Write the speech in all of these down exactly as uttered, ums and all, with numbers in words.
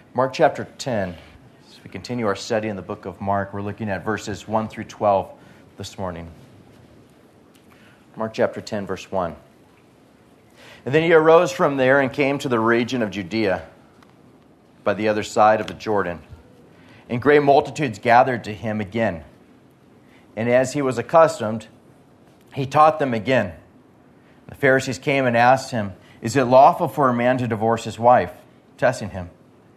Mark chapter ten. As we continue our study in the book of Mark, we're looking at verses one through twelve this morning. Mark chapter ten, verse one. And then he arose from there and came to the region of Judea by the other side of the Jordan. And great multitudes gathered to him again. And as he was accustomed, he taught them again. The Pharisees came and asked him, "Is it lawful for a man to divorce his wife?" Testing him.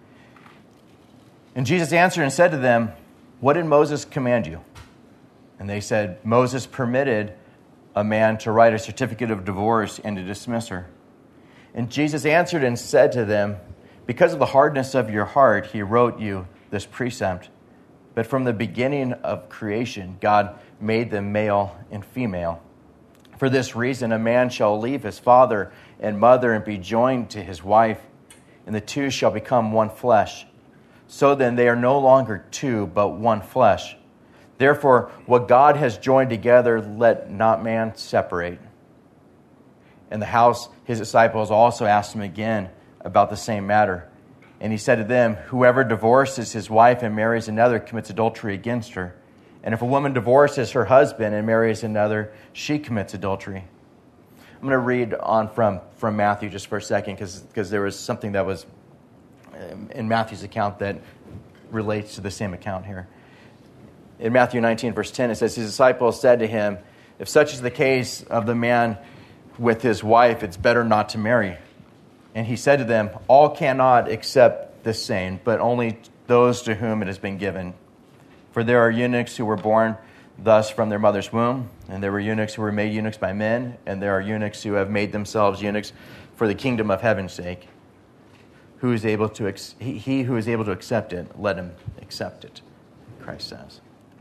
And Jesus answered and said to them, "What did Moses command you?" And they said, "Moses permitted a man to write a certificate of divorce and to dismiss her." And Jesus answered and said to them, "Because of the hardness of your heart, he wrote you this precept. But from the beginning of creation, God made them male and female. For this reason, a man shall leave his father and mother and be joined to his wife, and the two shall become one flesh. So then they are no longer two, but one flesh. Therefore, what God has joined together, let not man separate." In the house, his disciples also asked him again about the same matter. And he said to them, "Whoever divorces his wife and marries another commits adultery against her. And if a woman divorces her husband and marries another, she commits adultery." I'm going to read on from, from Matthew just for a second, because there was something that was in Matthew's account that relates to the same account here. In Matthew nineteen, verse ten, it says, "His disciples said to him, 'If such is the case of the man with his wife, it's better not to marry.' And he said to them, 'All cannot accept this saying, but only those to whom it has been given. For there are eunuchs who were born thus from their mother's womb, and there were eunuchs who were made eunuchs by men, and there are eunuchs who have made themselves eunuchs for the kingdom of heaven's sake. Who is able to ex- he, he who is able to accept it, let him accept it,' Christ says."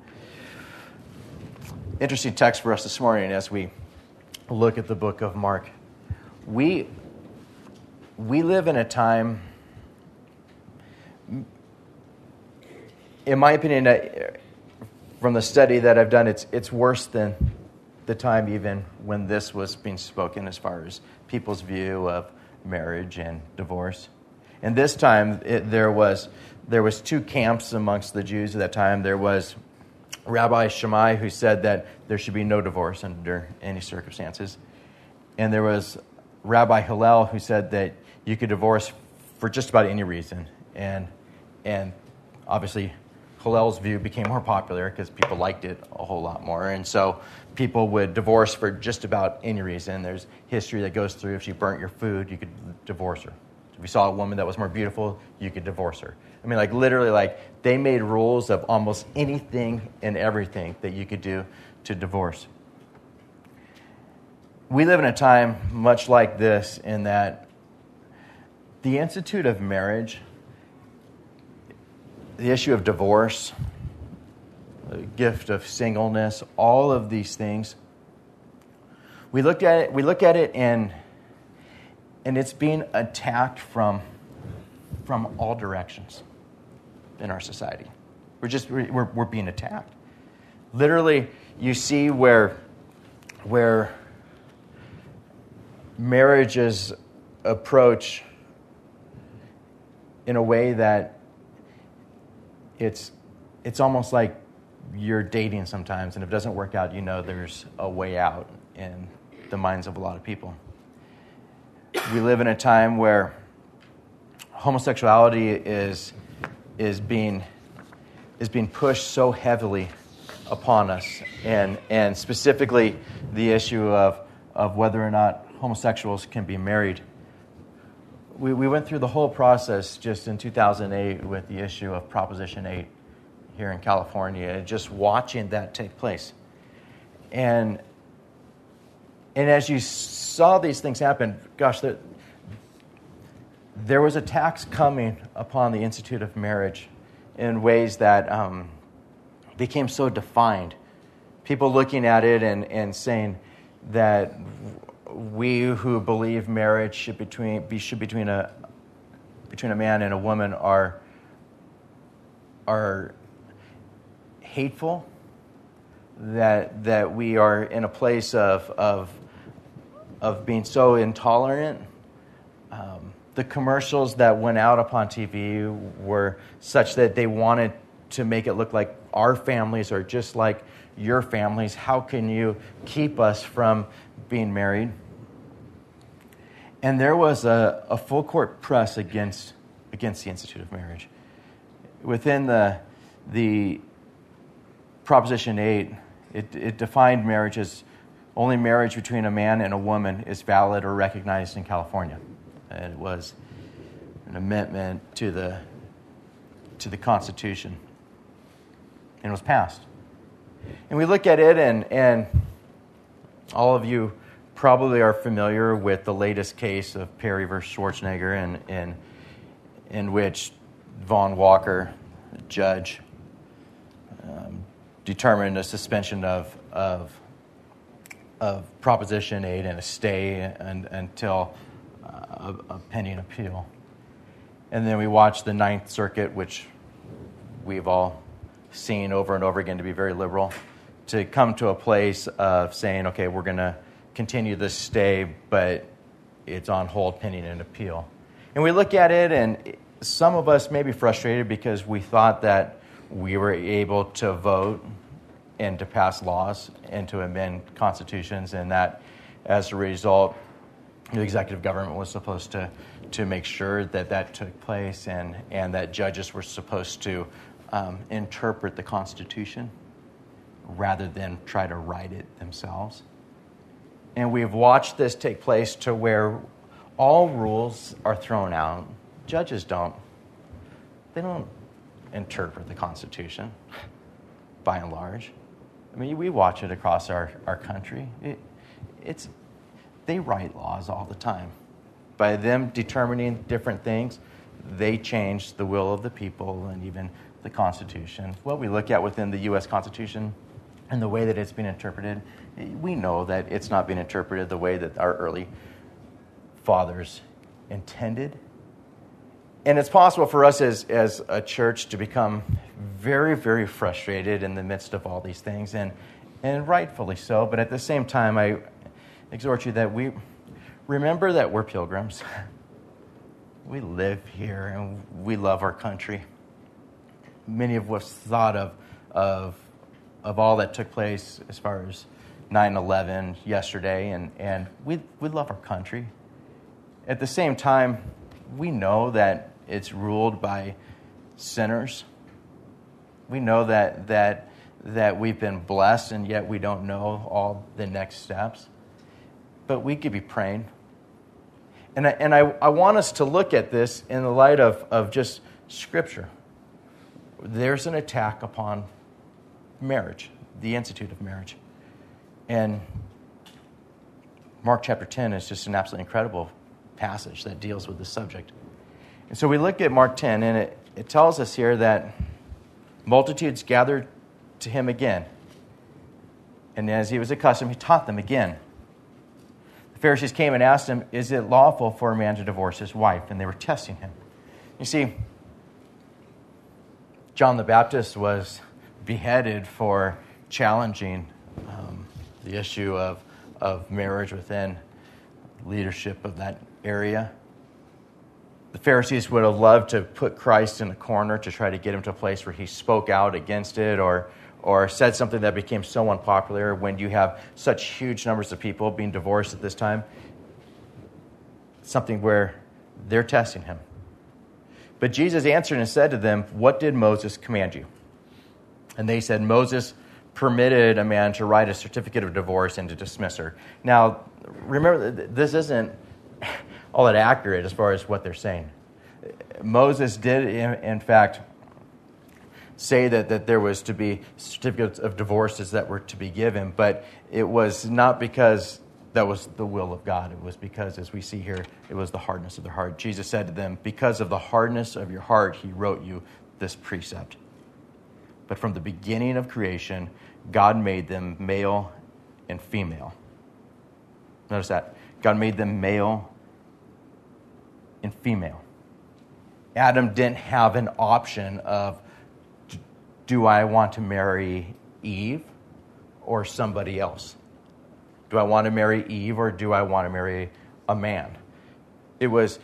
Interesting text for us this morning as we look at the book of Mark. We we live in a time, in my opinion, from the study that I've done, it's it's worse than the time even when this was being spoken as far as people's view of marriage and divorce. And this time, it, there was there was two camps amongst the Jews at that time. There was Rabbi Shammai, who said that there should be no divorce under any circumstances. And there was Rabbi Hillel, who said that you could divorce for just about any reason. And and obviously, Hillel's view became more popular because people liked it a whole lot more. And so people would divorce for just about any reason. There's history that goes through, if she burnt your food, you could divorce her. If you saw a woman that was more beautiful, you could divorce her. I mean, like literally, like they made rules of almost anything and everything that you could do to divorce. We live in a time much like this in that the institute of marriage, the issue of divorce, the gift of singleness, all of these things, we look at it, we look at it and and it's being attacked from from all directions in our society. We're just we're we're being attacked. Literally, you see where where marriages approach in a way that it's it's almost like you're dating sometimes, and if it doesn't work out, you know there's a way out in the minds of a lot of people. We live in a time where homosexuality is is being is being pushed so heavily upon us, and and specifically the issue of of whether or not homosexuals can be married. We we went through the whole process just in two thousand eight with the issue of Proposition eight here in California, and just watching that take place. And and as you saw these things happen, gosh, there, there was attacks coming upon the Institute of Marriage in ways that um, became so defined. People looking at it and, and saying that we who believe marriage should between be should between a between a man and a woman are are hateful, that that we are in a place of of of being so intolerant, um, the commercials that went out upon T V were such that they wanted to make it look like our families are just like your families. How can you keep us from being married? And there was a, a full court press against against the Institute of Marriage. Within the the Proposition eight, it, it defined marriage as only marriage between a man and a woman is valid or recognized in California. And it was an amendment to the to the Constitution. And it was passed. And we look at it, and, and all of you probably are familiar with the latest case of Perry versus Schwarzenegger, in, in, in which Vaughn Walker, the judge, um, determined a suspension of, of, of Proposition eight and a stay and, until uh, a, a pending appeal. And then we watched the Ninth Circuit, which we've all seen over and over again to be very liberal, to come to a place of saying, okay, we're going to continue this stay, but it's on hold pending an appeal. And we look at it, and some of us may be frustrated because we thought that we were able to vote and to pass laws and to amend constitutions, and that as a result, the executive government was supposed to, to make sure that that took place, and, and that judges were supposed to Um, interpret the Constitution rather than try to write it themselves. And we've watched this take place to where all rules are thrown out. Judges don't. They don't interpret the Constitution, by and large. I mean, we watch it across our, our country. It, it's they write laws all the time. By them determining different things, they change the will of the people and even the Constitution. What we look at within the U S Constitution and the way that it's been interpreted, we know that it's not being interpreted the way that our early fathers intended. And it's possible for us as, as a church to become very, very frustrated in the midst of all these things, and, and rightfully so. But at the same time, I exhort you that we remember that we're pilgrims. We live here and we love our country. Many of us thought of, of, of all that took place as far as nine eleven yesterday, and, and we, we love our country. At the same time, we know that it's ruled by sinners. We know that that that we've been blessed, and yet we don't know all the next steps. But we could be praying. And I, and I, I want us to look at this in the light of, of just Scripture. There's an attack upon marriage, the institute of marriage. And Mark chapter ten is just an absolutely incredible passage that deals with this subject. And so we look at Mark ten, and it, it tells us here that multitudes gathered to him again. And as he was accustomed, he taught them again. The Pharisees came and asked him, is it lawful for a man to divorce his wife? And they were testing him. You see, John the Baptist was beheaded for challenging um, the issue of, of marriage within leadership of that area. The Pharisees would have loved to put Christ in a corner to try to get him to a place where he spoke out against it, or or said something that became so unpopular. When you have such huge numbers of people being divorced at this time, something where they're testing him. But Jesus answered and said to them, what did Moses command you? And they said, Moses permitted a man to write a certificate of divorce and to dismiss her. Now, remember, this isn't all that accurate as far as what they're saying. Moses did, in, in fact, say that, that there was to be certificates of divorces that were to be given, but it was not because that was the will of God. It was because, as we see here, it was the hardness of their heart. Jesus said to them, because of the hardness of your heart, he wrote you this precept. But from the beginning of creation, God made them male and female. Notice that. God made them male and female. Adam didn't have an option of, do I want to marry Eve or somebody else? Do I want to marry Eve or do I want to marry a man? It was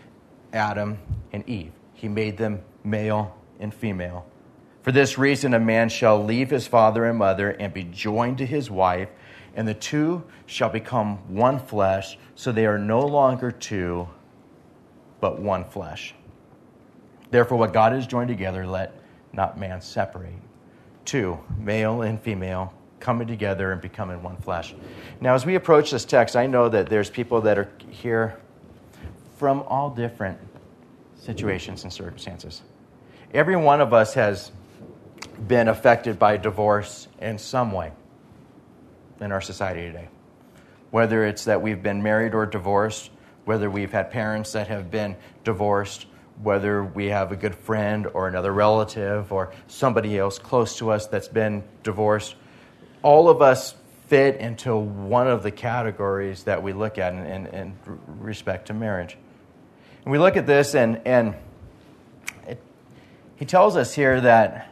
Adam and Eve. He made them male and female. For this reason, a man shall leave his father and mother and be joined to his wife, and the two shall become one flesh, so they are no longer two, but one flesh. Therefore, what God has joined together, let not man separate. Two, male and female, coming together and becoming one flesh. Now, as we approach this text, I know that there's people that are here from all different situations and circumstances. Every one of us has been affected by divorce in some way in our society today. Whether it's that we've been married or divorced, whether we've had parents that have been divorced, whether we have a good friend or another relative or somebody else close to us that's been divorced, all of us fit into one of the categories that we look at in, in, in respect to marriage. And we look at this, and, and it, he tells us here that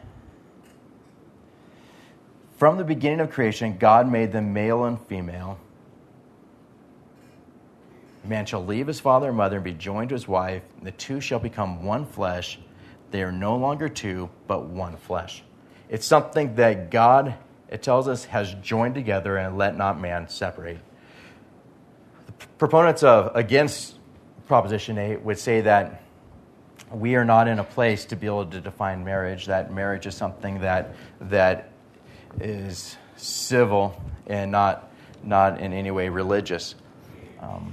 from the beginning of creation, God made them male and female. A man shall leave his father and mother and be joined to his wife. The two shall become one flesh. They are no longer two, but one flesh. It's something that God, it tells us, has joined together, and let not man separate. The proponents of against Proposition eight would say that we are not in a place to be able to define marriage, that marriage is something that that is civil and not not in any way religious. Um,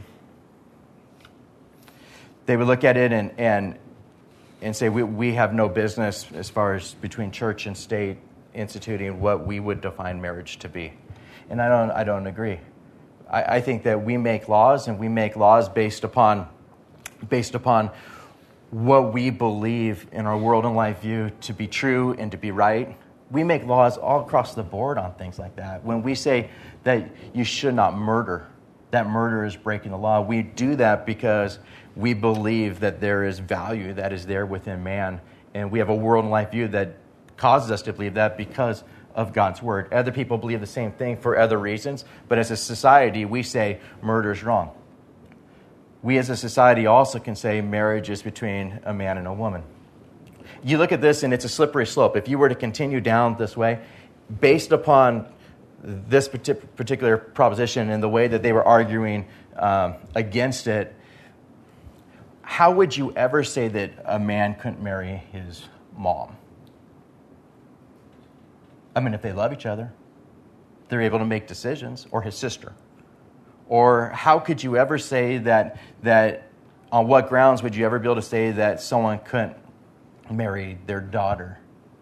they would look at it and and and say we we have no business as far as between church and state instituting what we would define marriage to be. And I don't I don't agree. I, I think that we make laws, and we make laws based upon based upon what we believe in our world and life view to be true and to be right. We make laws all across the board on things like that. When we say that you should not murder, that murder is breaking the law, we do that because we believe that there is value that is there within man. And we have a world and life view that causes us to believe that because of God's word. Other people believe the same thing for other reasons, but as a society, we say murder is wrong. We as a society also can say marriage is between a man and a woman. You look at this, and it's a slippery slope. If you were to continue down this way, based upon this particular proposition and the way that they were arguing um, against it, how would you ever say that a man couldn't marry his mom? I mean, if they love each other, they're able to make decisions, or his sister. Or how could you ever say that, that on what grounds would you ever be able to say that someone couldn't marry their daughter?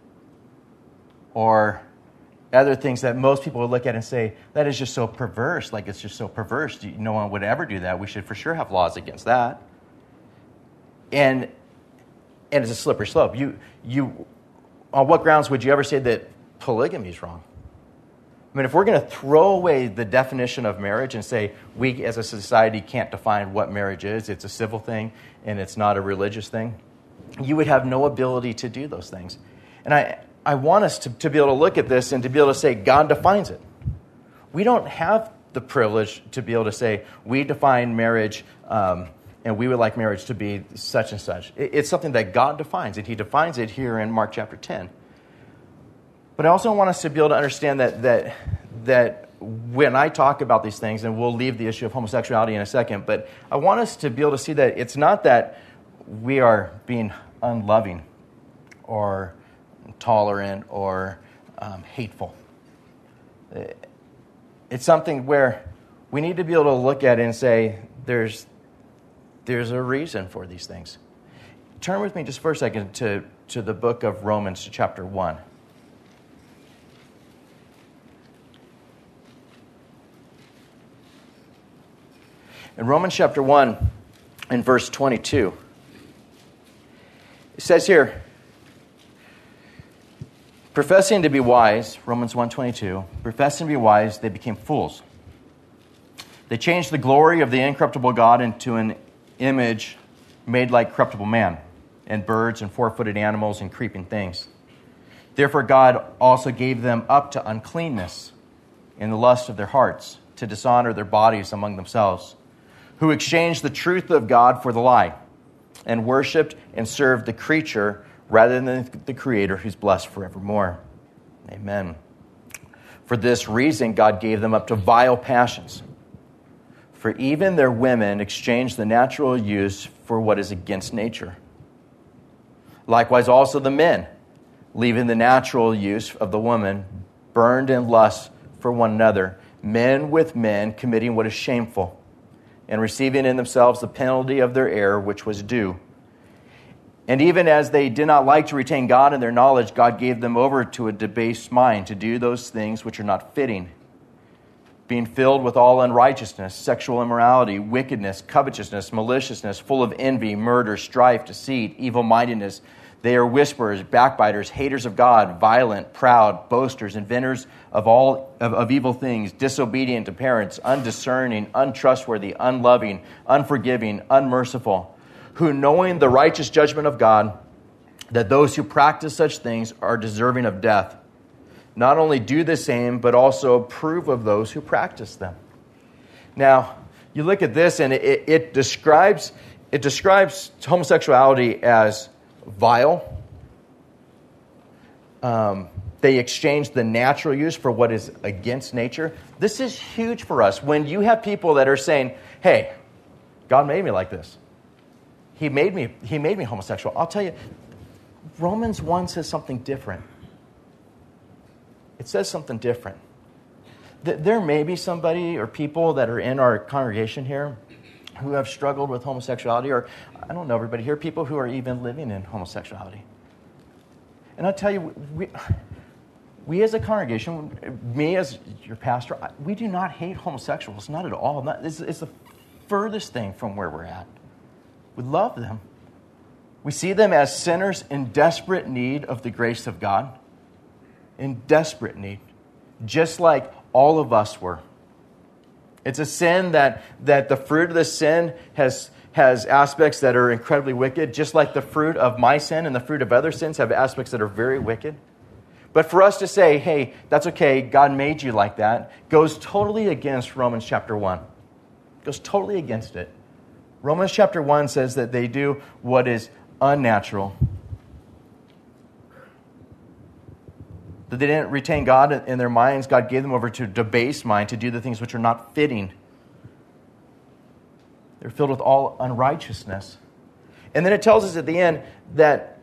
Or other things that most people would look at and say, that is just so perverse, like it's just so perverse. No one would ever do that. We should for sure have laws against that. And and it's a slippery slope. You you on what grounds would you ever say that polygamy is wrong? I mean, if we're going to throw away the definition of marriage and say we as a society can't define what marriage is, it's a civil thing and it's not a religious thing, you would have no ability to do those things. And I, I want us to, to be able to look at this and to be able to say God defines it. We don't have the privilege to be able to say we define marriage um, and we would like marriage to be such and such. It, it's something that God defines, and he defines it here in Mark chapter ten. But I also want us to be able to understand that that that when I talk about these things, and we'll leave the issue of homosexuality in a second, but I want us to be able to see that it's not that we are being unloving or tolerant or um, hateful. It's something where we need to be able to look at it and say, there's there's a reason for these things. Turn with me just for a second to, to the book of Romans, chapter one. In Romans chapter one, in verse twenty-two, it says here, professing to be wise, Romans one twenty-two, professing to be wise, they became fools. They changed the glory of the incorruptible God into an image made like corruptible man, and birds and four-footed animals and creeping things. Therefore God also gave them up to uncleanness in the lust of their hearts, to dishonor their bodies among themselves, who exchanged the truth of God for the lie, and worshipped and served the creature rather than the Creator who's blessed forevermore. Amen. For this reason, God gave them up to vile passions. For even their women exchanged the natural use for what is against nature. Likewise also the men, leaving the natural use of the woman, burned in lust for one another, men with men committing what is shameful, and receiving in themselves the penalty of their error which was due. And even as they did not like to retain God in their knowledge, God gave them over to a debased mind to do those things which are not fitting, being filled with all unrighteousness, sexual immorality, wickedness, covetousness, maliciousness, full of envy, murder, strife, deceit, evil-mindedness. They are whisperers, backbiters, haters of God, violent, proud, boasters, inventors of all of, of evil things, disobedient to parents, undiscerning, untrustworthy, unloving, unforgiving, unmerciful, who knowing the righteous judgment of God, that those who practice such things are deserving of death, not only do the same, but also approve of those who practice them. Now, you look at this, and it, it describes it describes homosexuality as vile. Um, they exchange the natural use for what is against nature. This is huge for us. When you have people that are saying, hey, God made me like this. He made me, he made me homosexual. I'll tell you, Romans one says something different. It says something different. There may be somebody or people that are in our congregation here who have struggled with homosexuality, or I don't know everybody here, people who are even living in homosexuality. And I'll tell you, we, we as a congregation, me as your pastor, we do not hate homosexuals, not at all. Not, it's, it's the furthest thing from where we're at. We love them. We see them as sinners in desperate need of the grace of God. In desperate need, just like all of us were. It's a sin that, that the fruit of the sin has, has aspects that are incredibly wicked, just like the fruit of my sin and the fruit of other sins have aspects that are very wicked. But for us to say, hey, that's okay, God made you like that, goes totally against Romans chapter one. Goes totally against it. Romans chapter one says that they do what is unnatural. That they didn't retain God in their minds. God gave them over to a debased mind to do the things which are not fitting. They're filled with all unrighteousness. And then it tells us at the end that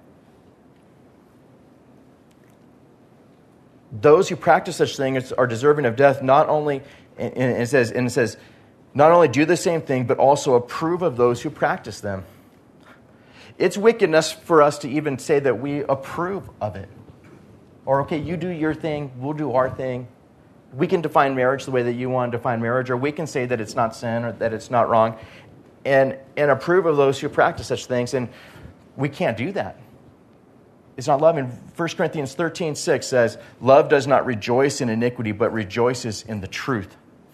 those who practice such things are deserving of death. Not only, and it says, and it says, not only do the same thing, but also approve of those who practice them. It's wickedness for us to even say that we approve of it. Or, okay, you do your thing, we'll do our thing. We can define marriage the way that you want to define marriage, or we can say that it's not sin or that it's not wrong, and, and approve of those who practice such things. And we can't do that. It's not love. In First Corinthians thirteen six says, love does not rejoice in iniquity, but rejoices in the truth.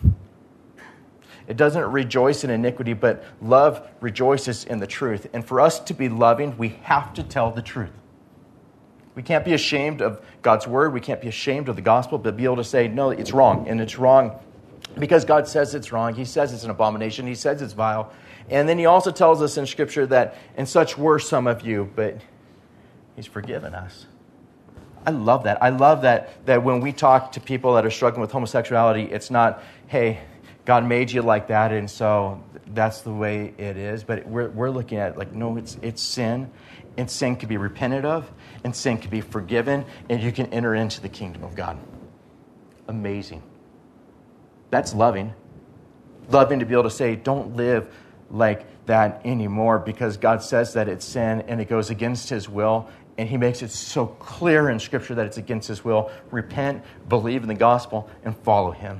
It doesn't rejoice in iniquity, but love rejoices in the truth. And for us to be loving, we have to tell the truth. We can't be ashamed of God's word. We can't be ashamed of the gospel, but be able to say, no, it's wrong. And it's wrong because God says it's wrong. He says it's an abomination. He says it's vile. And then he also tells us in Scripture that, and such were some of you, but he's forgiven us. I love that. I love that, that when we talk to people that are struggling with homosexuality, it's not, hey, God made you like that, and so that's the way it is. But we're we're looking at it like, no, it's it's sin, and sin can be repented of, and sin can be forgiven, and you can enter into the kingdom of God. Amazing. That's loving. Loving to be able to say, don't live like that anymore, because God says that it's sin, and it goes against his will, and he makes it so clear in Scripture that it's against his will. Repent, believe in the gospel, and follow him.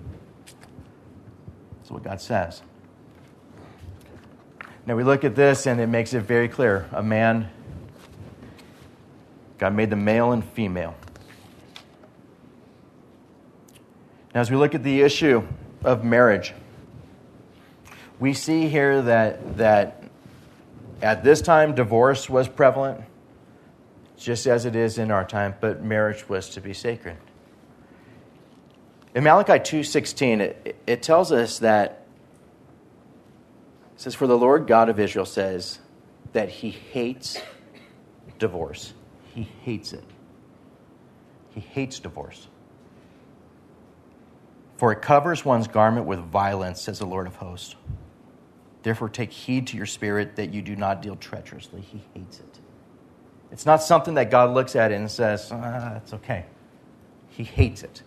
That's what God says. Now we look at this and it makes it very clear. A man, God made them male and female. Now as we look at the issue of marriage, we see here that, that at this time divorce was prevalent, just as it is in our time, but marriage was to be sacred. In Malachi two sixteen, it, it tells us that, it says, for the Lord God of Israel says, that he hates divorce. He hates it. He hates divorce. For it covers one's garment with violence, says the Lord of hosts. Therefore take heed to your spirit that you do not deal treacherously. He hates it. It's not something that God looks at and says, ah, it's okay. He hates it.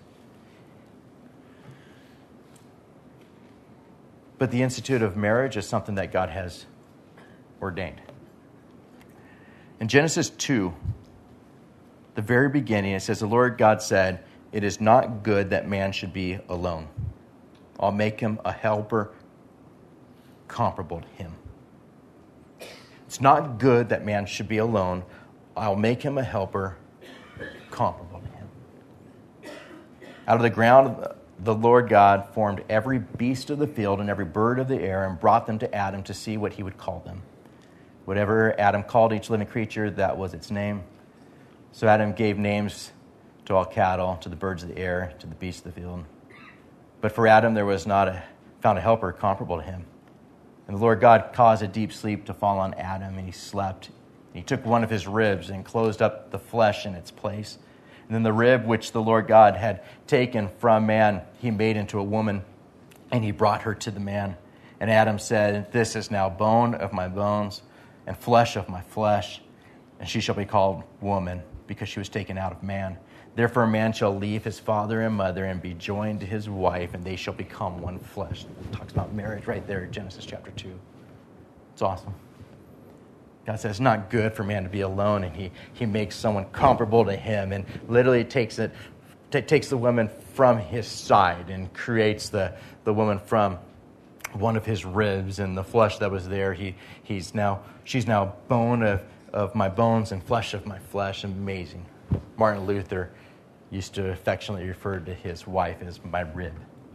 But the institute of marriage is something that God has ordained. In Genesis two, the very beginning, it says, the Lord God said, it is not good that man should be alone. I'll make him a helper comparable to him. It's not good that man should be alone. I'll make him a helper comparable to him. Out of the ground, the Lord God formed every beast of the field and every bird of the air and brought them to Adam to see what he would call them. Whatever Adam called each living creature, that was its name. So Adam gave names to all cattle, to the birds of the air, to the beasts of the field. But for Adam there was not a, found a helper comparable to him. And the Lord God caused a deep sleep to fall on Adam, and he slept. He took one of his ribs and closed up the flesh in its place. And then the rib which the Lord God had taken from man, he made into a woman, and he brought her to the man. And Adam said, this is now bone of my bones and flesh of my flesh, and she shall be called woman, because she was taken out of man. Therefore a man shall leave his father and mother and be joined to his wife, and they shall become one flesh. It talks about marriage right there in Genesis chapter two. It's awesome. God says it's not good for man to be alone, and he, he makes someone comparable to him, and literally takes it t- takes the woman from his side and creates the, the woman from one of his ribs, and the flesh that was there. He he's now she's now bone of, of my bones and flesh of my flesh. Amazing. Martin Luther used to affectionately refer to his wife as my rib.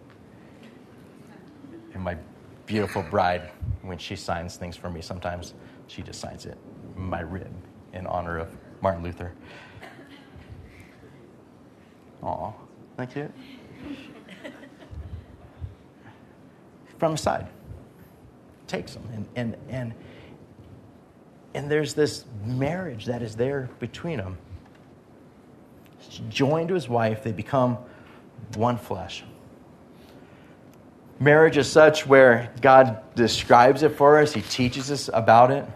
And my beautiful bride, when she signs things for me, sometimes she just signs it, my rib, in honor of Martin Luther. Aw, thank you. From the side, takes them, and and and and there's this marriage that is there between them. Joined to his wife, they become one flesh. Marriage is such where God describes it for us. He teaches us about it.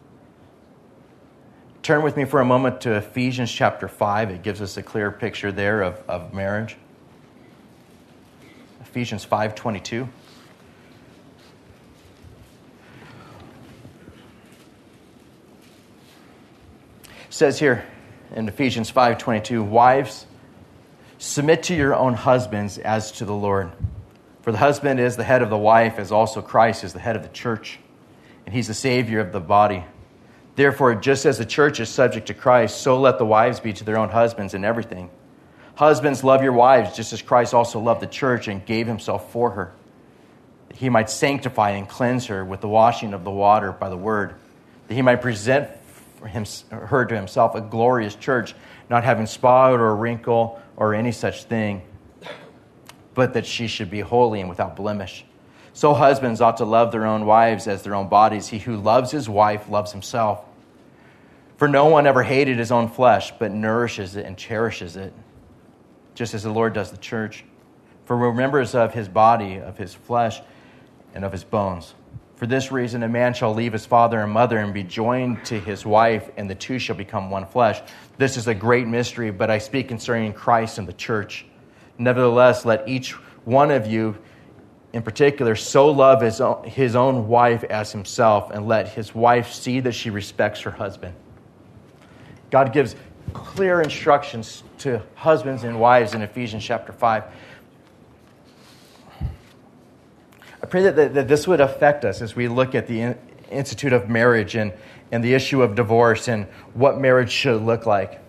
Turn with me for a moment to Ephesians chapter five. It gives us a clear picture there of, of marriage. Ephesians five twenty-two. It says here in Ephesians five twenty-two, wives, submit to your own husbands as to the Lord. For the husband is the head of the wife, as also Christ is the head of the church, and he's the Savior of the body. Therefore, just as the church is subject to Christ, so let the wives be to their own husbands in everything. Husbands, love your wives, just as Christ also loved the church and gave himself for her, that he might sanctify and cleanse her with the washing of the water by the word, that he might present him, her to himself a glorious church, not having spot or wrinkle or any such thing, but that she should be holy and without blemish. So husbands ought to love their own wives as their own bodies. He who loves his wife loves himself. For no one ever hated his own flesh, but nourishes it and cherishes it, just as the Lord does the church. For we're members of his body, of his flesh, and of his bones. For this reason, a man shall leave his father and mother and be joined to his wife, and the two shall become one flesh. This is a great mystery, but I speak concerning Christ and the church. Nevertheless, let each one of you in particular so love his own, his own wife as himself, and let his wife see that she respects her husband. God gives clear instructions to husbands and wives in Ephesians chapter five. I pray that, that, that this would affect us as we look at the in, institute of marriage and, and the issue of divorce and what marriage should look like.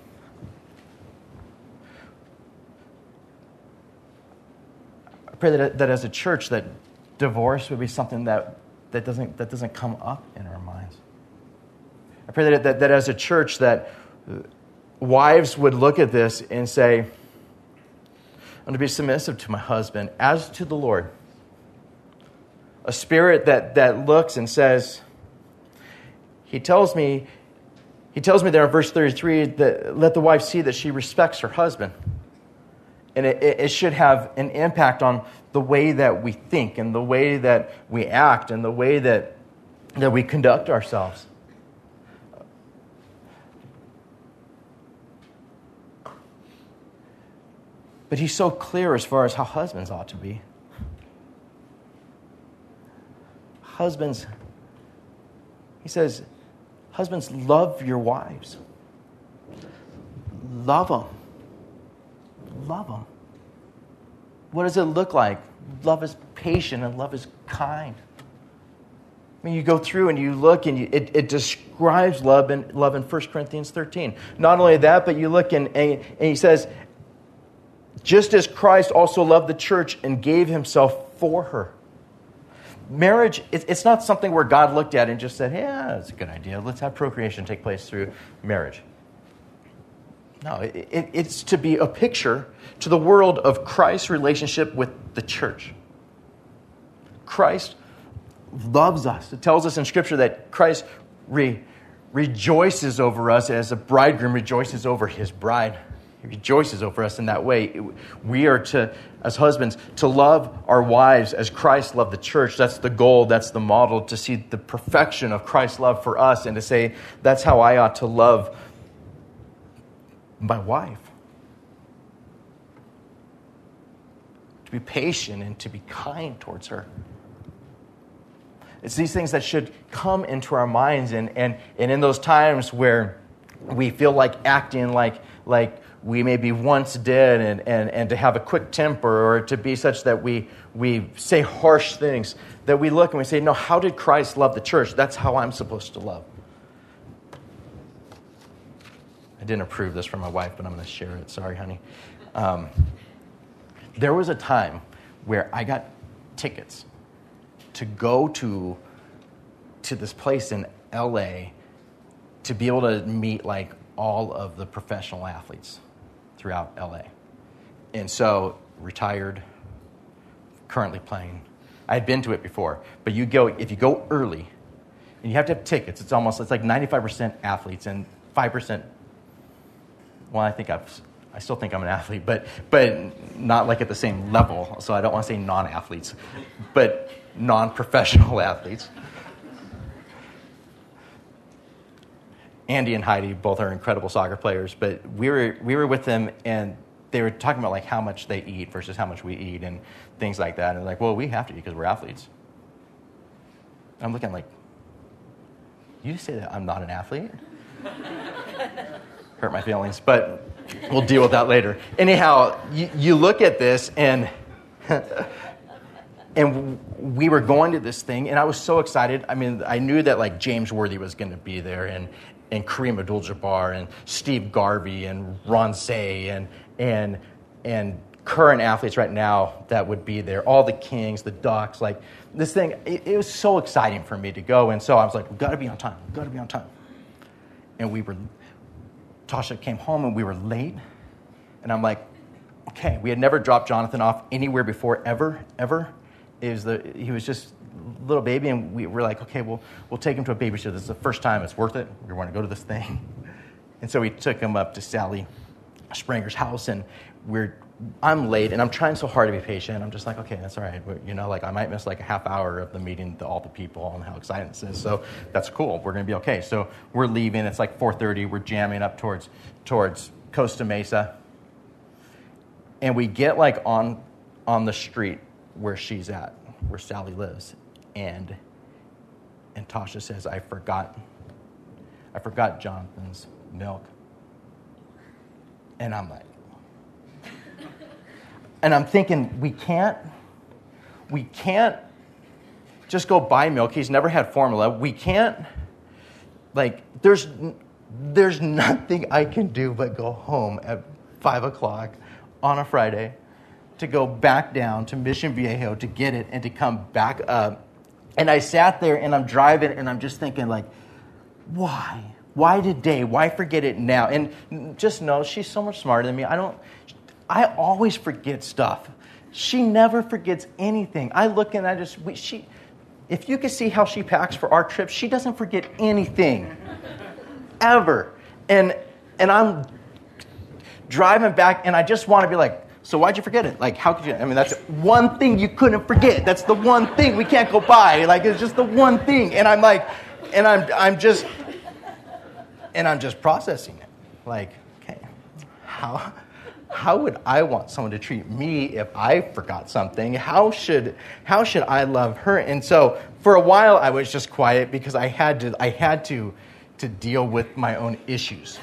I pray that, that as a church that divorce would be something that, that, doesn't, that doesn't come up in our minds. I pray that, that, that as a church that wives would look at this and say, I'm going to be submissive to my husband as to the Lord. A spirit that, that looks and says, he tells me, he tells me there in verse thirty-three that let the wife see that she respects her husband. And it, it should have an impact on the way that we think and the way that we act and the way that, that we conduct ourselves. But he's so clear as far as how husbands ought to be. Husbands, he says, husbands, love your wives. Love them. Love them. What does it look like? Love is patient and love is kind. I mean, you go through and you look and you, it, it describes love in, love in First Corinthians thirteen. Not only that, but you look and, and he says, just as Christ also loved the church and gave himself for her. Marriage, it's not something where God looked at and just said, yeah, that's a good idea. Let's have procreation take place through marriage. No, it, it, it's to be a picture to the world of Christ's relationship with the church. Christ loves us. It tells us in Scripture that Christ re, rejoices over us as a bridegroom rejoices over his bride. He rejoices over us in that way. We are to, as husbands, to love our wives as Christ loved the church. That's the goal. That's the model, to see the perfection of Christ's love for us and to say, that's how I ought to love my wife. To be patient and to be kind towards her. It's these things that should come into our minds, and, and, and in those times where we feel like acting like like we maybe once did, and, and, and to have a quick temper, or to be such that we we say harsh things, that we look and we say, no, how did Christ love the church? That's how I'm supposed to love. I didn't approve this from my wife, but I'm going to share it. Sorry, honey. Um, there was a time where I got tickets to go to to this place in L A to be able to meet like all of the professional athletes throughout L A. And so, retired, currently playing. I had been to it before, but you go if you go early, and you have to have tickets. It's almost it's like ninety-five percent athletes and five percent. Well, I think I've I still think I'm an athlete, but but not like at the same level. So I don't want to say non-athletes, but non-professional athletes. Andy and Heidi both are incredible soccer players, but we were we were with them, and they were talking about like how much they eat versus how much we eat and things like that. And like, well, we have to eat because we're athletes. And I'm looking like, you just say that I'm not an athlete? Hurt my feelings, but we'll deal with that later. Anyhow, you, you look at this, and and we were going to this thing, and I was so excited. I mean, I knew that like James Worthy was going to be there, and and Kareem Abdul-Jabbar, and Steve Garvey, and Ron Say, and and and current athletes right now that would be there. All the Kings, the Ducks, like this thing. It, it was so exciting for me to go, and so I was like, we've got to be on time. We've got to be on time. And we were. Tasha came home and we were late, and I'm like, okay, we had never dropped Jonathan off anywhere before, ever, ever. It was the he was just a little baby, and we were like, okay, we'll we'll take him to a babysitter. This is the first time; it's worth it. We want to go to this thing, and so we took him up to Sally Springer's house, and we're I'm late, and I'm trying so hard to be patient. I'm just like, okay, that's all right. We're, you know, like I might miss like a half hour of the meeting to all the people and how exciting this is. So that's cool. We're going to be okay. So we're leaving. It's like four thirty. We're jamming up towards towards Costa Mesa, and we get like on on the street where she's at, where Sally lives, and and Tasha says, I forgot, I forgot Jonathan's milk, and I'm like. And I'm thinking, we can't, we can't just go buy milk. He's never had formula. We can't, like, there's, there's nothing I can do but go home at five o'clock on a Friday to go back down to Mission Viejo to get it and to come back up. And I sat there and I'm driving and I'm just thinking, like, why? Why today? Why forget it now? And just know she's so much smarter than me. I don't... I always forget stuff. She never forgets anything. I look and I just, we, she, If you could see how she packs for our trip, she doesn't forget anything. Ever. And and I'm driving back, and I just want to be like, so why'd you forget it? Like, how could you? I mean, that's one thing you couldn't forget. That's the one thing we can't go by. Like, it's just the one thing. And I'm like, and I'm I'm just, and I'm just processing it. Like, okay, how how would I want someone to treat me if I forgot something? How should how should I love her? And so for a while, I was just quiet because I had to I had to to deal with my own issues.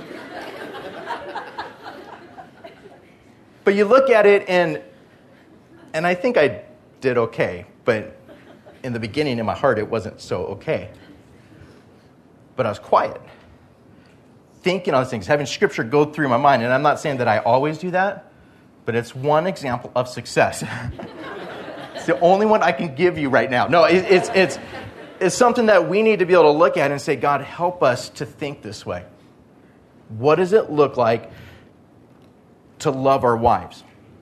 But you look at it, and and I think I did okay. But in the beginning, in my heart, it wasn't so okay. But I was quiet, thinking on these things, having Scripture go through my mind. And I'm not saying that I always do that, but it's one example of success. It's the only one I can give you right now. No, it, it's it's it's something that we need to be able to look at and say, God, help us to think this way. What does it look like to love our wives?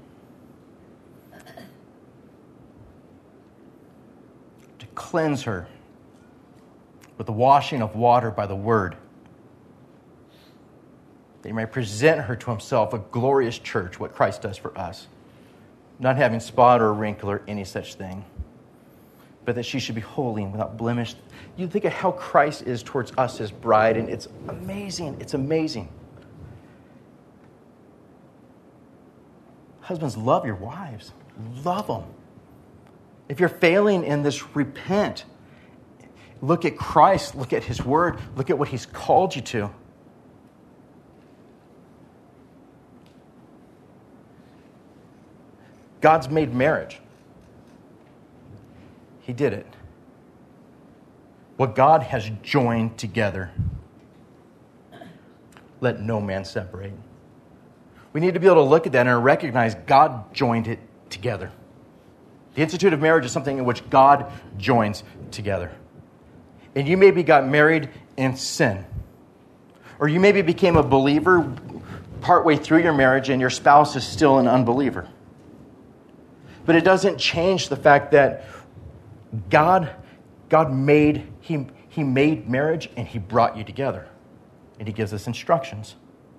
To cleanse her with the washing of water by the word, that he may present her to himself a glorious church, what Christ does for us, not having spot or wrinkle or any such thing, but that she should be holy and without blemish. You think of how Christ is towards us, his bride, and it's amazing. It's amazing. Husbands, love your wives. Love them. If you're failing in this, repent. Look at Christ. Look at his word. Look at what he's called you to. God's made marriage. He did it. What God has joined together, let no man separate. We need to be able to look at that and recognize God joined it together. The Institute of Marriage is something in which God joins together. And you maybe got married in sin. Or you maybe became a believer partway through your marriage and your spouse is still an unbeliever. But it doesn't change the fact that God, God made, he, he made marriage and he brought you together. And he gives us instructions.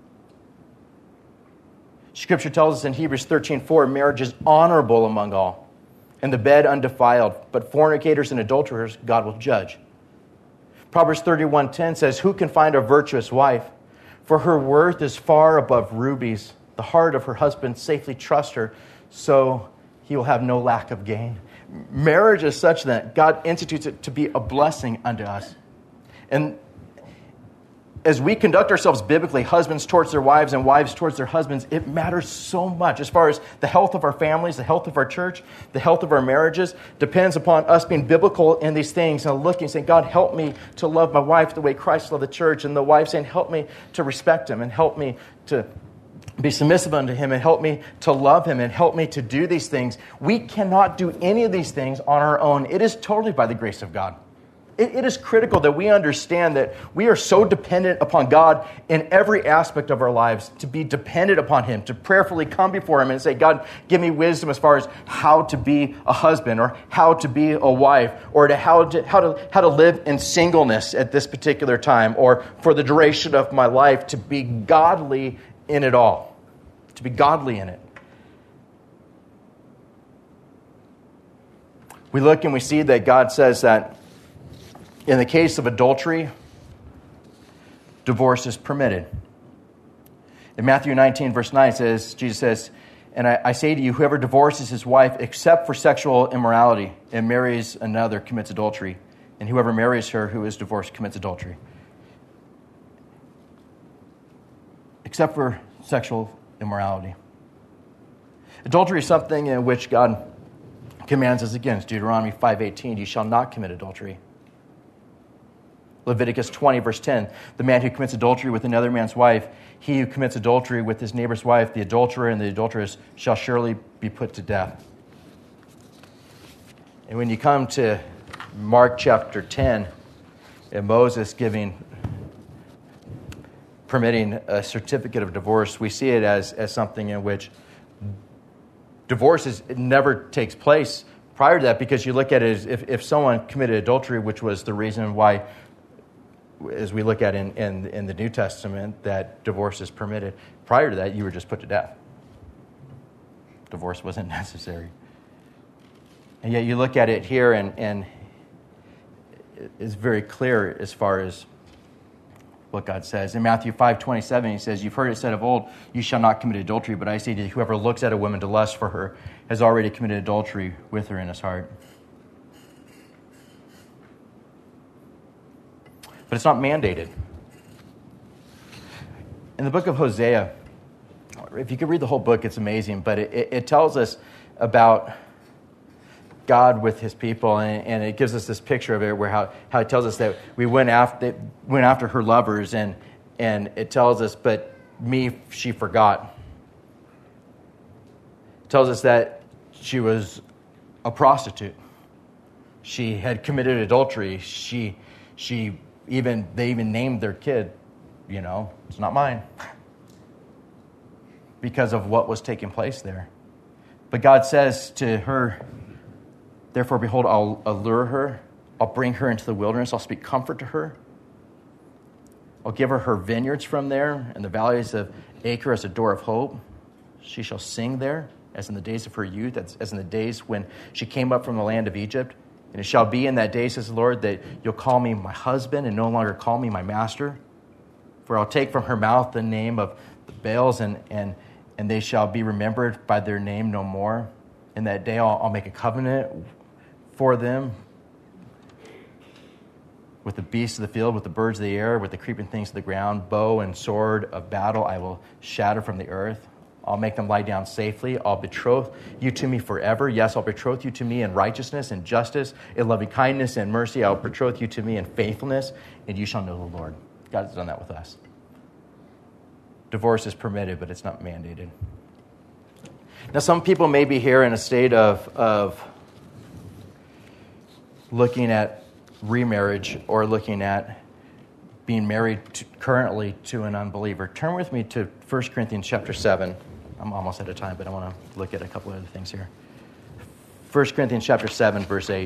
Scripture tells us in Hebrews thirteen four, marriage is honorable among all, and the bed undefiled, but fornicators and adulterers God will judge. Proverbs thirty-one ten says, who can find a virtuous wife? For her worth is far above rubies. The heart of her husband safely trusts her, so he will have no lack of gain. Marriage is such that God institutes it to be a blessing unto us. And as we conduct ourselves biblically, husbands towards their wives and wives towards their husbands, it matters so much as far as the health of our families, the health of our church, the health of our marriages, depends upon us being biblical in these things and looking, saying, God, help me to love my wife the way Christ loved the church. And the wife saying, help me to respect him and help me to be submissive unto him and help me to love him and help me to do these things. We cannot do any of these things on our own. It is totally by the grace of God. It, it is critical that we understand that we are so dependent upon God in every aspect of our lives, to be dependent upon him, to prayerfully come before him and say, God, give me wisdom as far as how to be a husband or how to be a wife or to how to, how to, how to live in singleness at this particular time or for the duration of my life, to be godly in it all, to be godly in it. We look and we see that God says that in the case of adultery, divorce is permitted. In Matthew nineteen, verse nine, it says, Jesus says, and I, I say to you, whoever divorces his wife except for sexual immorality and marries another commits adultery. And whoever marries her who is divorced commits adultery. Except for sexual immorality. Adultery is something in which God commands us against. Deuteronomy five eighteen, you shall not commit adultery. Leviticus twenty, verse ten, the man who commits adultery with another man's wife, he who commits adultery with his neighbor's wife, the adulterer and the adulteress shall surely be put to death. And when you come to Mark chapter ten, and Moses giving, permitting a certificate of divorce, we see it as, as something in which divorce is, it never takes place Prior to that, because you look at it as if, if someone committed adultery, which was the reason why, as we look at in, in, in the New Testament, that divorce is permitted. Prior to that, you were just put to death. Divorce wasn't necessary. And yet you look at it here, and, and it's very clear as far as what God says. In Matthew five twenty-seven, he says, "You've heard it said of old, you shall not commit adultery, but I say to you, whoever looks at a woman to lust for her has already committed adultery with her in his heart." But it's not mandated. In the book of Hosea, if you could read the whole book, it's amazing, but it, it, it tells us about God with his people, and, and it gives us this picture of it where how, how it tells us that we went after went after her lovers, and and it tells us, but me she forgot. It tells us that she was a prostitute. She had committed adultery. She she even they even named their kid, you know, it's not mine, because of what was taking place there. But God says to her, "Therefore, behold, I'll allure her. I'll bring her into the wilderness. I'll speak comfort to her. I'll give her her vineyards from there, and the valleys of Acre as a door of hope. She shall sing there, as in the days of her youth, as, as in the days when she came up from the land of Egypt. And it shall be in that day, says the Lord, that you'll call me my husband and no longer call me my master. For I'll take from her mouth the name of the Baals, and, and, and they shall be remembered by their name no more. In that day I'll, I'll make a covenant for them with the beasts of the field, with the birds of the air, with the creeping things of the ground. Bow and sword of battle I will shatter from the earth. I'll make them lie down safely. I'll betroth you to me forever. Yes, I'll betroth you to me in righteousness and justice, in loving kindness and mercy. I'll betroth you to me in faithfulness, and you shall know the Lord." God has done that with us. Divorce is permitted, but it's not mandated. Now, some people may be here in a state of, of looking at remarriage or looking at being married to, currently to an unbeliever. Turn with me to First Corinthians chapter seven. I'm almost out of time, but I want to look at a couple of other things here. First Corinthians chapter seven, verse eight.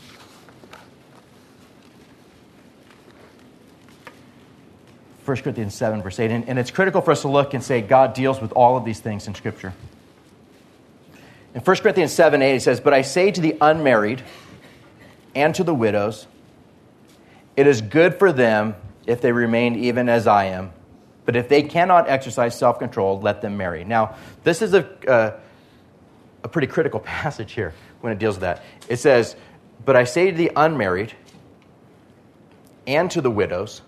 First Corinthians seven, verse eight. And, and it's critical for us to look and say God deals with all of these things in Scripture. In First Corinthians seven, eight, it says, "But I say to the unmarried and to the widows, it is good for them if they remain even as I am. But if they cannot exercise self-control, let them marry." Now, this is a, uh, a pretty critical passage here when it deals with that. It says, "But I say to the unmarried and to the widows,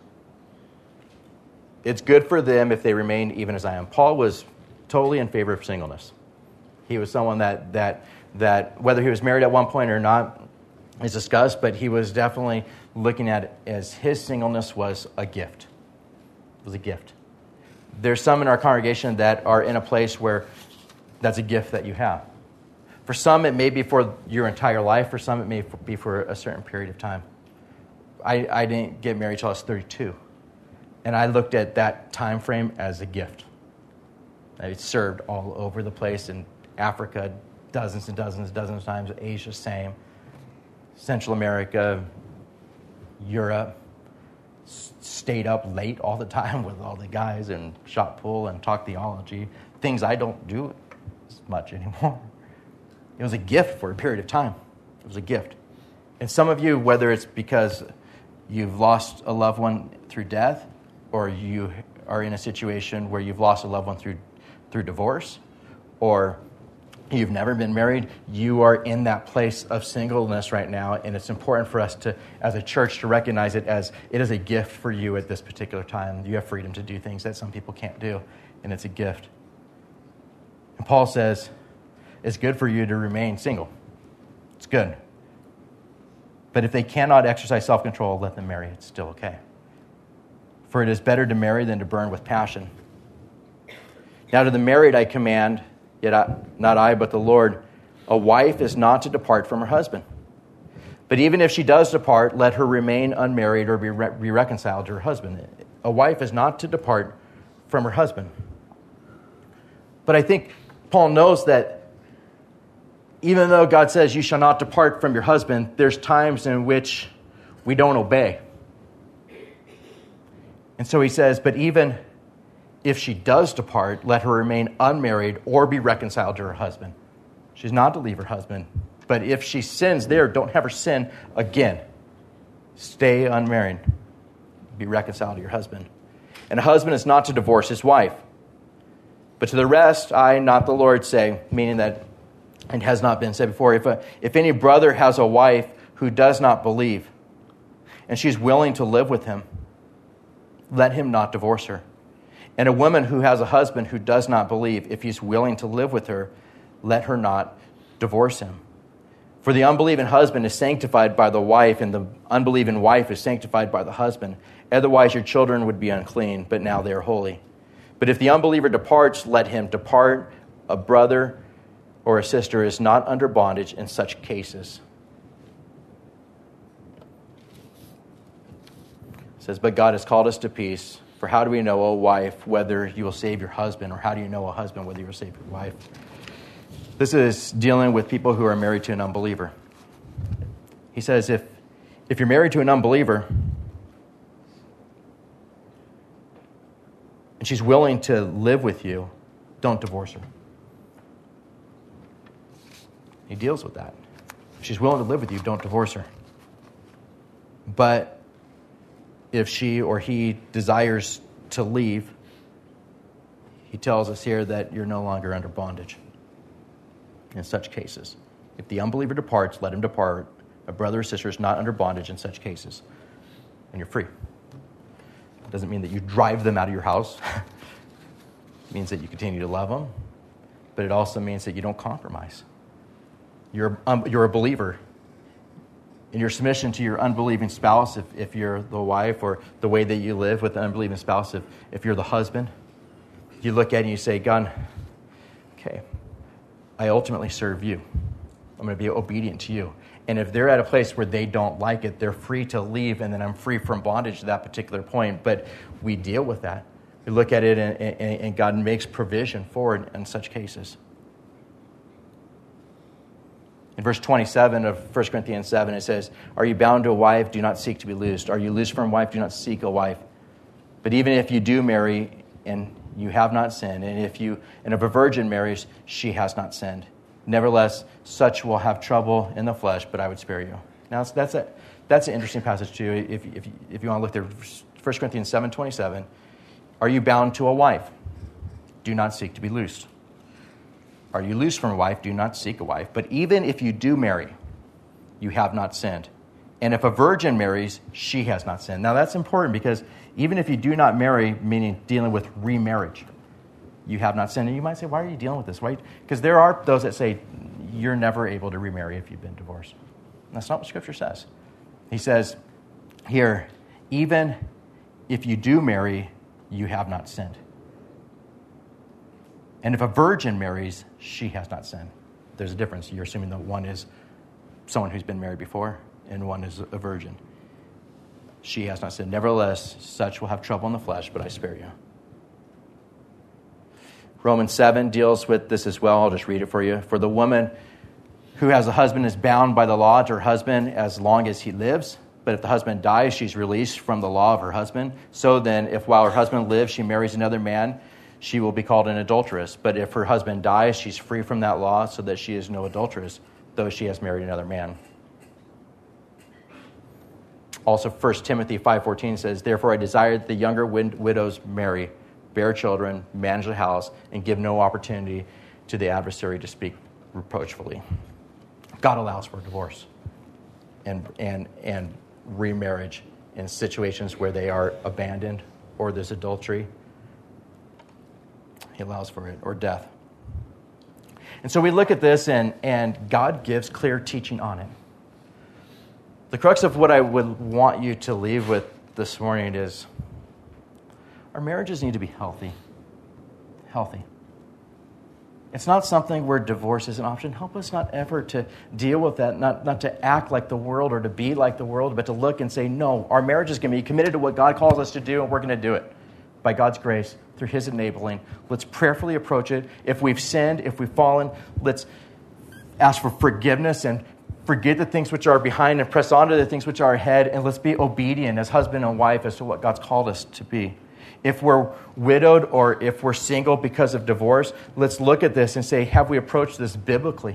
it's good for them if they remain even as I am." Paul was totally in favor of singleness. He was someone that, that, that whether he was married at one point or not is discussed, but he was definitely looking at it as his singleness was a gift. It was a gift. There's some in our congregation that are in a place where that's a gift that you have. For some, it may be for your entire life. For some, it may be for a certain period of time. I, I didn't get married until I was thirty-two. And I looked at that time frame as a gift. I served all over the place in Africa, dozens and dozens and dozens of times. Asia, same. Central America, Europe. Stayed up late all the time with all the guys and shot pool and talk theology. Things I don't do as much anymore. It was a gift for a period of time. It was a gift. And some of you, whether it's because you've lost a loved one through death, or you are in a situation where you've lost a loved one through through divorce, or you've never been married, you are in that place of singleness right now, and it's important for us to, as a church, to recognize it as it is a gift for you at this particular time. You have freedom to do things that some people can't do, and it's a gift. And Paul says, it's good for you to remain single. It's good. But if they cannot exercise self-control, let them marry. It's still okay. For it is better to marry than to burn with passion. Now to the married I command, yet I, not I, but the Lord, a wife is not to depart from her husband. But even if she does depart, let her remain unmarried or be, re- be reconciled to her husband. A wife is not to depart from her husband. But I think Paul knows that even though God says you shall not depart from your husband, there's times in which we don't obey. And so he says, but even if she does depart, let her remain unmarried or be reconciled to her husband. She's not to leave her husband. But if she sins there, don't have her sin again. Stay unmarried. Be reconciled to your husband. And a husband is not to divorce his wife. But to the rest, I, not the Lord, say, meaning that it has not been said before, if, a, if any brother has a wife who does not believe, and she's willing to live with him, let him not divorce her. And a woman who has a husband who does not believe, if he's willing to live with her, let her not divorce him. For the unbelieving husband is sanctified by the wife, and the unbelieving wife is sanctified by the husband. Otherwise your children would be unclean, but now they are holy. But if the unbeliever departs, let him depart. A brother or a sister is not under bondage in such cases. It says, but God has called us to peace. For how do we know, O wife, whether you will save your husband? Or how do you know, a husband, whether you will save your wife? This is dealing with people who are married to an unbeliever. He says, if, if you're married to an unbeliever, and she's willing to live with you, don't divorce her. He deals with that. If she's willing to live with you, don't divorce her. But if she or he desires to leave, he tells us here that you're no longer under bondage in such cases. If the unbeliever departs, let him depart. A brother or sister is not under bondage in such cases. And you're free. It doesn't mean that you drive them out of your house. It means that you continue to love them. But it also means that you don't compromise. You're, um, you're a believer. In your submission to your unbelieving spouse, if, if you're the wife, or the way that you live with an unbelieving spouse, if, if you're the husband, you look at it and you say, God, okay, I ultimately serve you. I'm going to be obedient to you. And if they're at a place where they don't like it, they're free to leave, and then I'm free from bondage at that particular point. But we deal with that. We look at it, and, and, and God makes provision for it in such cases. In verse twenty-seven of First Corinthians seven, it says, are you bound to a wife? Do not seek to be loosed. Are you loosed from a wife? Do not seek a wife. But even if you do marry, and you have not sinned, and if you and if a virgin marries, she has not sinned. Nevertheless, such will have trouble in the flesh, but I would spare you. Now, that's a that's an interesting passage too. If if if you want to look there, First Corinthians seven twenty-seven. Are you bound to a wife? Do not seek to be loosed. Are you loosed from a wife? Do not seek a wife. But even if you do marry, you have not sinned. And if a virgin marries, she has not sinned. Now that's important, because even if you do not marry, meaning dealing with remarriage, you have not sinned. And you might say, why are you dealing with this? Right? Because there are those that say you're never able to remarry if you've been divorced. That's not what Scripture says. He says here, even if you do marry, you have not sinned. And if a virgin marries, she has not sinned. There's a difference. You're assuming that one is someone who's been married before, and one is a virgin. She has not sinned. Nevertheless, such will have trouble in the flesh, but I spare you. Romans seven deals with this as well. I'll just read it for you. For the woman who has a husband is bound by the law to her husband as long as he lives. But if the husband dies, she's released from the law of her husband. So then, if while her husband lives, she marries another man, she will be called an adulteress. But if her husband dies, she's free from that law, so that she is no adulteress, though she has married another man. Also, First Timothy five fourteen says, therefore I desire that the younger wid- widows marry, bear children, manage the house, and give no opportunity to the adversary to speak reproachfully. God allows for divorce and and and remarriage in situations where they are abandoned or there's adultery. He allows for it, or death. And so we look at this, and, and God gives clear teaching on it. The crux of what I would want you to leave with this morning is our marriages need to be healthy. Healthy. It's not something where divorce is an option. Help us not ever to deal with that, not, not to act like the world or to be like the world, but to look and say, no, our marriage is going to be committed to what God calls us to do, and we're going to do it by God's grace, through His enabling. Let's prayerfully approach it. If we've sinned, if we've fallen, let's ask for forgiveness and forget the things which are behind and press on to the things which are ahead, and let's be obedient as husband and wife as to what God's called us to be. If we're widowed or if we're single because of divorce, let's look at this and say, have we approached this biblically?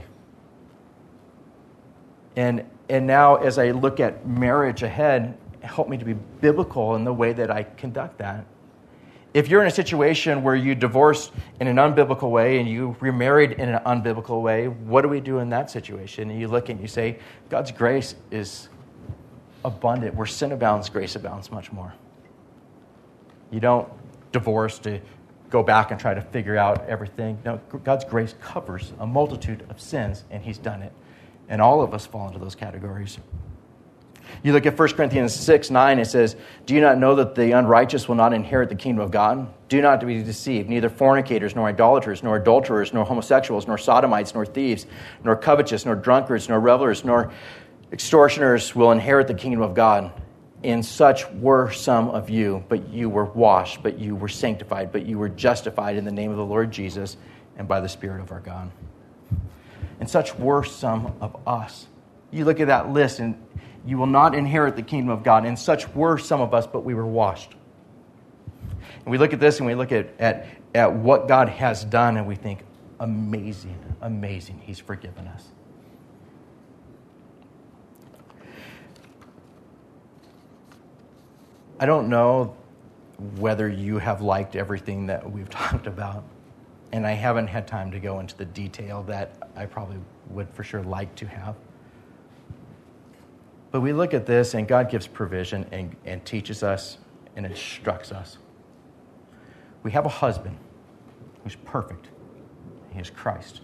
And and now as I look at marriage ahead, help me to be biblical in the way that I conduct that. If you're in a situation where you divorced in an unbiblical way and you remarried in an unbiblical way, what do we do in that situation? And you look and you say, God's grace is abundant. Where sin abounds, grace abounds much more. You don't divorce to go back and try to figure out everything. No, God's grace covers a multitude of sins, and he's done it. And all of us fall into those categories. You look at First Corinthians six, nine, it says, do you not know that the unrighteous will not inherit the kingdom of God? Do not be deceived. Neither fornicators, nor idolaters, nor adulterers, nor homosexuals, nor sodomites, nor thieves, nor covetous, nor drunkards, nor revelers, nor extortioners will inherit the kingdom of God. And such were some of you, but you were washed, but you were sanctified, but you were justified in the name of the Lord Jesus and by the Spirit of our God. And such were some of us. You look at that list, and you will not inherit the kingdom of God. And such were some of us, but we were washed. And we look at this, and we look at, at, at what God has done, and we think, amazing, amazing, he's forgiven us. I don't know whether you have liked everything that we've talked about, and I haven't had time to go into the detail that I probably would for sure like to have. But we look at this, and God gives provision and, and teaches us and instructs us. We have a husband who's perfect. He is Christ.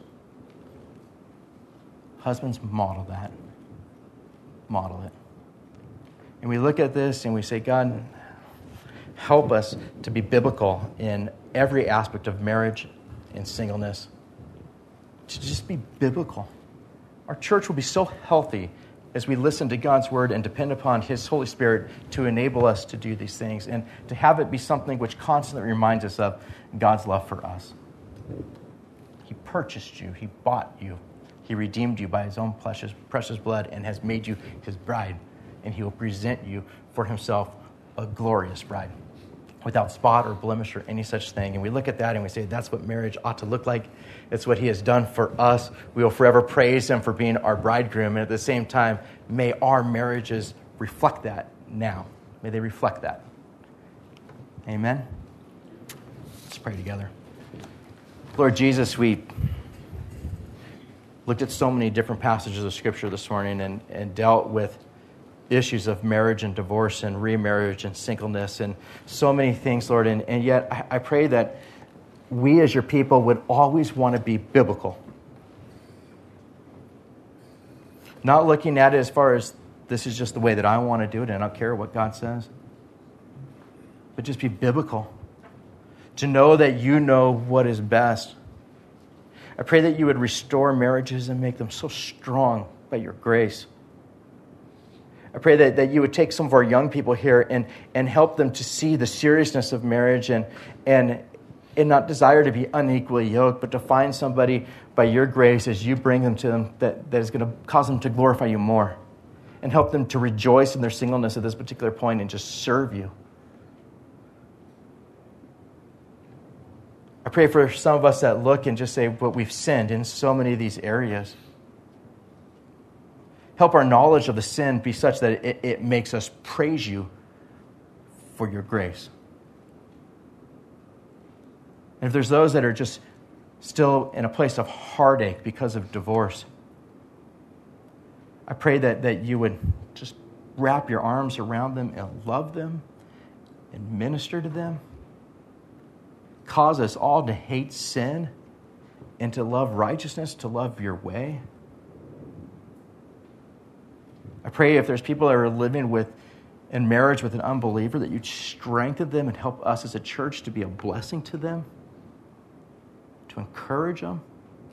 Husbands model that. Model it. And we look at this and we say, God, help us to be biblical in every aspect of marriage and singleness. To just be biblical. Our church will be so healthy as we listen to God's word and depend upon his Holy Spirit to enable us to do these things and to have it be something which constantly reminds us of God's love for us. He purchased you. He bought you. He redeemed you by his own precious, precious blood and has made you his bride. And he will present you for himself a glorious bride without spot or blemish or any such thing. And we look at that and we say, that's what marriage ought to look like. It's what he has done for us. We will forever praise him for being our bridegroom. And at the same time, may our marriages reflect that now. May they reflect that. Amen. Let's pray together. Lord Jesus, we looked at so many different passages of Scripture this morning and, and dealt with issues of marriage and divorce and remarriage and singleness and so many things, Lord. And, and yet I, I pray that we as your people would always want to be biblical. Not looking at it as far as this is just the way that I want to do it and I don't care what God says. But just be biblical. To know that you know what is best. I pray that you would restore marriages and make them so strong by your grace. I pray that, that you would take some of our young people here and, and help them to see the seriousness of marriage and, and, and not desire to be unequally yoked, but to find somebody by your grace as you bring them to them that, that is going to cause them to glorify you more and help them to rejoice in their singleness at this particular point and just serve you. I pray for some of us that look and just say, but we've sinned in so many of these areas. Help our knowledge of the sin be such that it, it makes us praise you for your grace. And if there's those that are just still in a place of heartache because of divorce, I pray that, that you would just wrap your arms around them and love them and minister to them. Cause us all to hate sin and to love righteousness, to love your way. I pray if there's people that are living with in marriage with an unbeliever, that you'd strengthen them and help us as a church to be a blessing to them, to encourage them.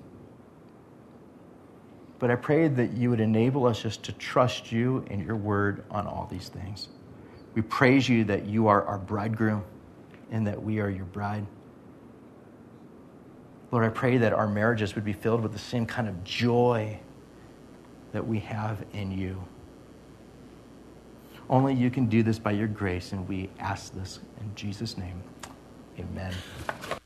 But I pray that you would enable us just to trust you and your word on all these things. We praise you that you are our bridegroom and that we are your bride. Lord, I pray that our marriages would be filled with the same kind of joy that we have in you. Only you can do this by your grace, and we ask this in Jesus' name. Amen.